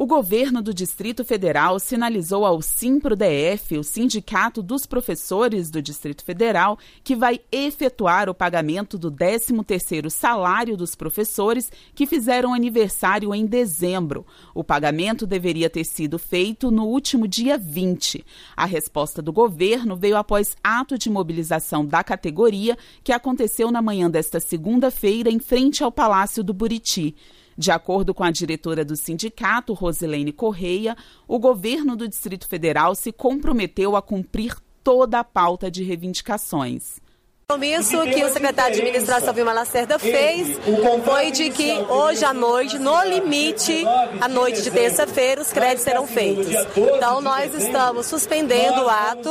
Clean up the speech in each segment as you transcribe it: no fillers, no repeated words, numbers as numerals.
governo do Distrito Federal sinalizou ao Simpro-DF, o Sindicato dos Professores do Distrito Federal, que vai efetuar o pagamento do 13º salário dos professores que fizeram aniversário em dezembro. O pagamento deveria ter sido feito no último dia 20. A resposta do governo veio após ato de mobilização da categoria que aconteceu na manhã desta segunda-feira em frente ao Palácio do Buriti. De acordo com a diretora do sindicato, Rosilene Correia, o governo do Distrito Federal se comprometeu a cumprir toda a pauta de reivindicações. O compromisso que o secretário de Administração, Vilmar Lacerda, fez foi de que hoje à noite, no limite, à noite de terça-feira, os créditos serão feitos. Então, nós estamos suspendendo o ato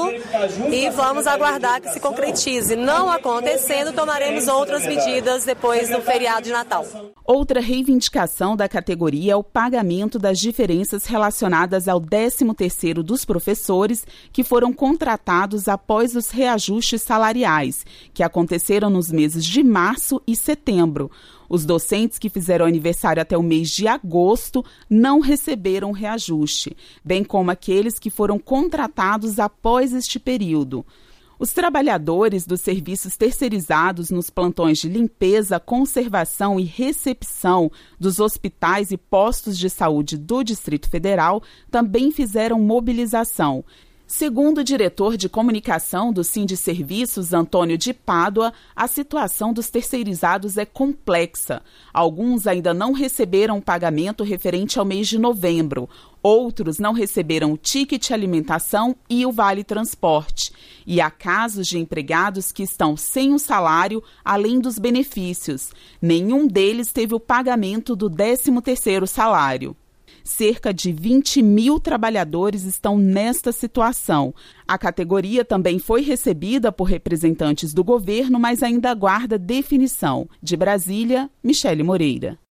e vamos aguardar que se concretize. Não acontecendo, tomaremos outras medidas depois do feriado de Natal. Outra reivindicação da categoria é o pagamento das diferenças relacionadas ao 13º dos professores que foram contratados após os reajustes salariais, que aconteceram nos meses de março e setembro. Os docentes que fizeram aniversário até o mês de agosto não receberam reajuste, bem como aqueles que foram contratados após este período. Os trabalhadores dos serviços terceirizados nos plantões de limpeza, conservação e recepção dos hospitais e postos de saúde do Distrito Federal também fizeram mobilização. Segundo o diretor de comunicação do Sindiserviços, Antônio de Pádua, a situação dos terceirizados é complexa. Alguns ainda não receberam o pagamento referente ao mês de novembro. Outros não receberam o ticket alimentação e o vale transporte. E há casos de empregados que estão sem o salário, além dos benefícios. Nenhum deles teve o pagamento do 13º salário. Cerca de 20 mil trabalhadores estão nesta situação. A categoria também foi recebida por representantes do governo, mas ainda aguarda definição. De Brasília, Michele Moreira.